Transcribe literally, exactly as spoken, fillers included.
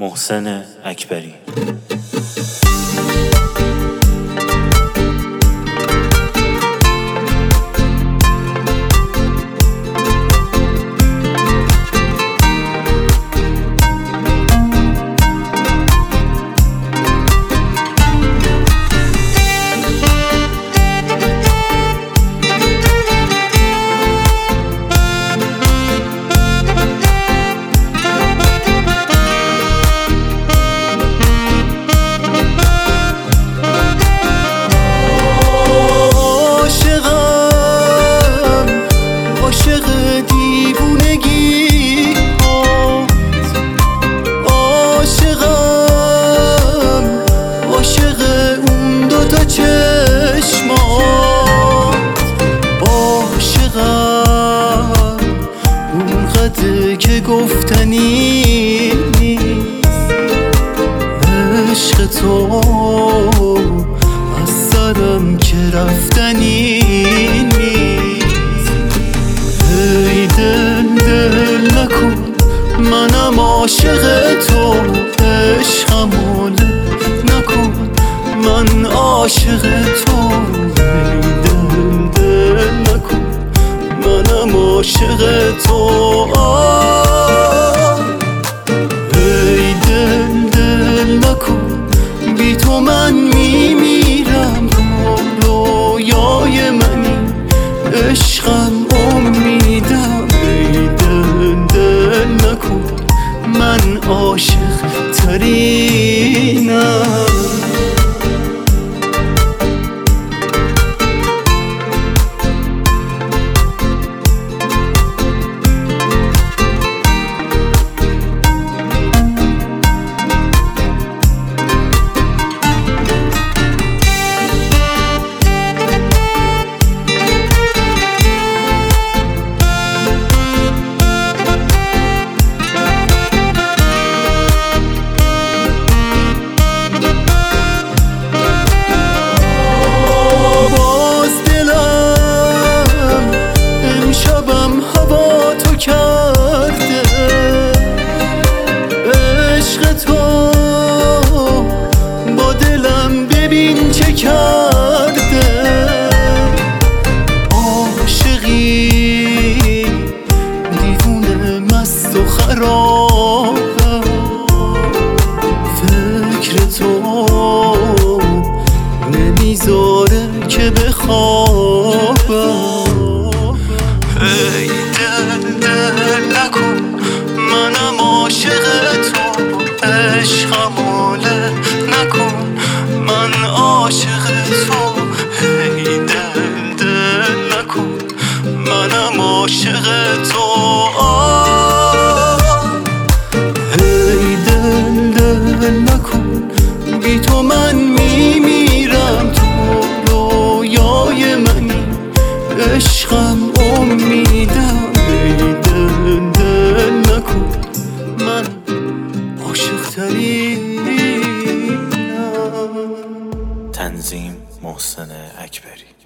محسن اکبری. که گفتنی نیست عشق تو از سرم که رفتنی نیست. ای دل دل نکن منم عاشق تو، عشقم نکن من عاشق تو. ای دل دل نکن منم عاشق تو. ای دل دل نکن بی تو من میمیرم، رویای منی عشقم امیدم. ای دل دل نکن من عاشق ترینم. چه کرده عاشقی دیوونه مست و خرابم، فکر تو نمیذاره که بخوابم. ای دل دل نکن منم عاشق تو، عشقم نکن من عاشق تو. ای دل دل نکن منم عاشق تو. ای دل دل نکن بی تو من میمیرم، تو رویای منی عشقم امیدم. ای دل دل نکن من عاشق ترینم. تنظیم محسن اکبری.